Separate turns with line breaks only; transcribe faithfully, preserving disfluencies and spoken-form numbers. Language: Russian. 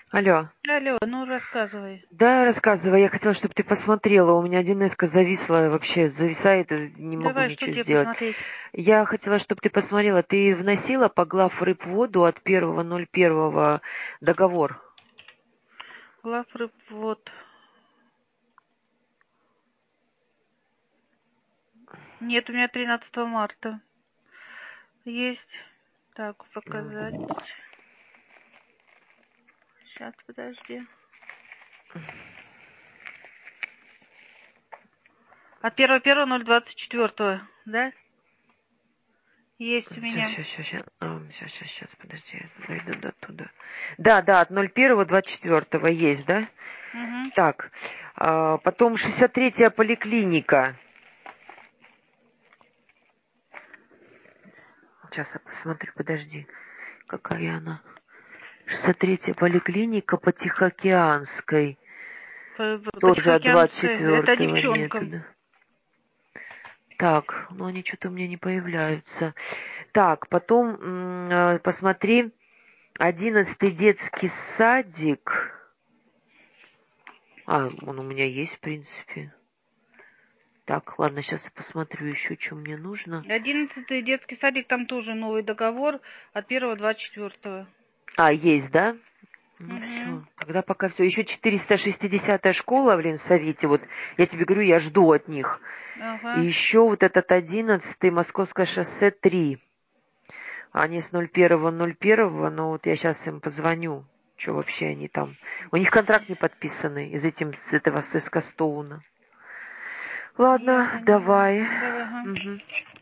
Алло.
Алло, ну рассказывай.
Да, рассказывай. Я хотела, чтобы ты посмотрела. У меня один эс зависла, вообще зависает, и не могу
Давай, что
ничего
тебе
сделать.
посмотреть?
Я хотела, чтобы ты посмотрела. Ты вносила по глав рыбводу от первого ноль первого договор?
Главрыб, вот. Нет, у меня тринадцатого марта. Есть. Так, показать. Сейчас, подожди. От первого первого ноль двадцать четвёртого, да? Есть у
Сейчас,
меня.
сейчас, сейчас, сейчас, сейчас, сейчас, сейчас, подожди, я дойду до туда. Да, да, от ноль первого двадцать четвёртого есть, да?
Угу.
Так, а, потом шестьдесят третья поликлиника. Сейчас я посмотрю, подожди, какая она. шестьдесят третья поликлиника по Тихоокеанской.
По, по
Тоже от двадцать
Тихоокеанской. Это
четвёртого нету,
девчонкам.
да. Так, ну они что-то у меня не появляются. Так, потом м, э, посмотри, одиннадцатый детский садик. А, он у меня есть, в принципе. Так, ладно, сейчас я посмотрю еще, что мне нужно.
Одиннадцатый детский садик, там тоже новый договор от первого двадцать четвёртого.
А, есть, да? Ну
Угу.
все, тогда пока все. Еще четыреста шестидесятая школа в Ленсовете, вот я тебе говорю, я жду от них. И
Ага.
еще вот этот одиннадцатый Московское шоссе три. Они с ноль первого ноль первого, но вот я сейчас им позвоню, что вообще они там. У них контракт не подписанный из этим, с этого с Стоуна.
Я
Ладно,
поняла.
давай.
Давай, ага.
Угу.